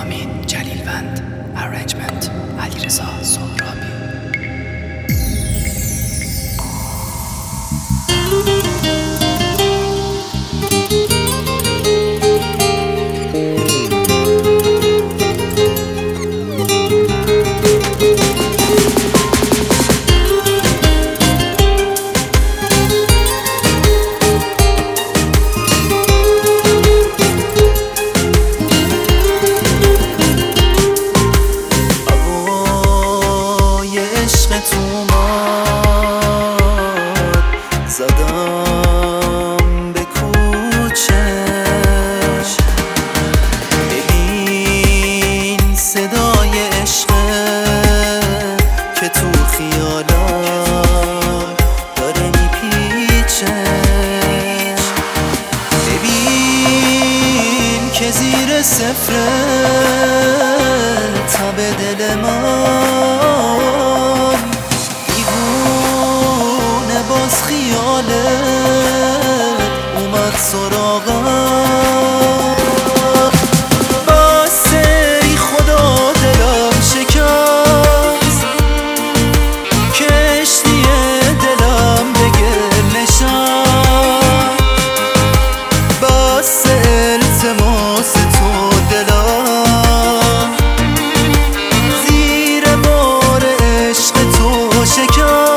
رامین جلیلوند، ارنجمنت علیرضا سهرابی. زدم به کوچش، ببین صدای عشقه که تو خیالم داره میپیچش. ببین که زیر صفر تب دل من دیوونه باز خیالت اومد سراغم. بس ای خدا دلم شکست، کشتی دلم به گل نشست. بس التماس تو دلم زیر بار عشق تو شکست.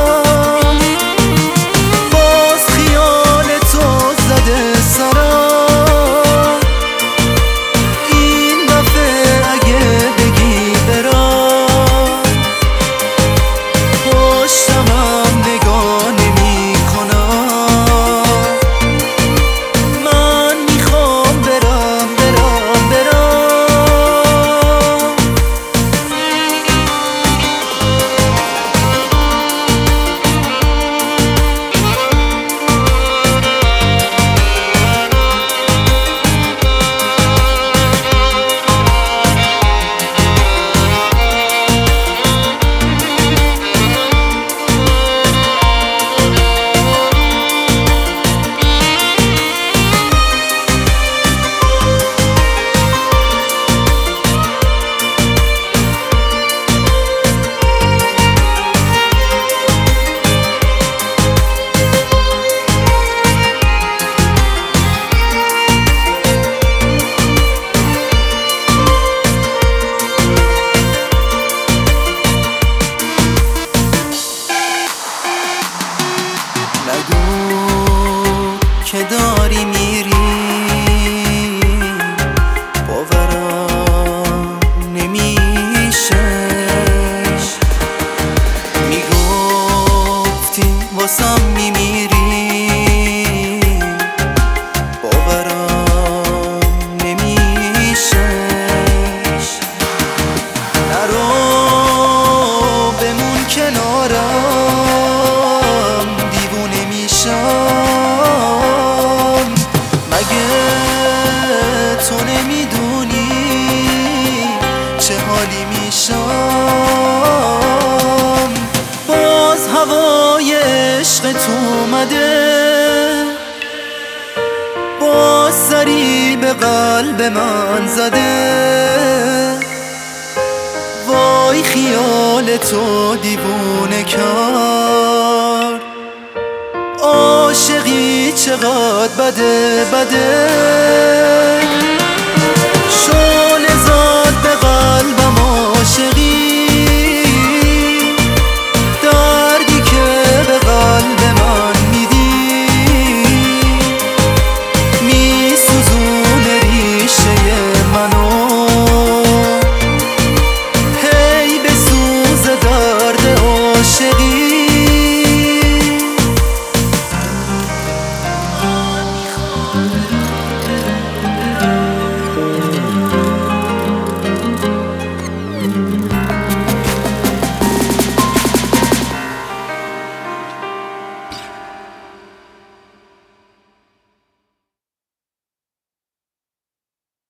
که داری میری باورم نمیشه. میگفتی واسم میمیری باورم نمیشه. نرو بمون کنارم دیوونه میشم. تو نمیدونی چه حالی میشم. باز هوای عشق تو اومده، باز سری به قلب من زده. وای خیال تو دیوونه کرد، عاشقی چقدر بده بده.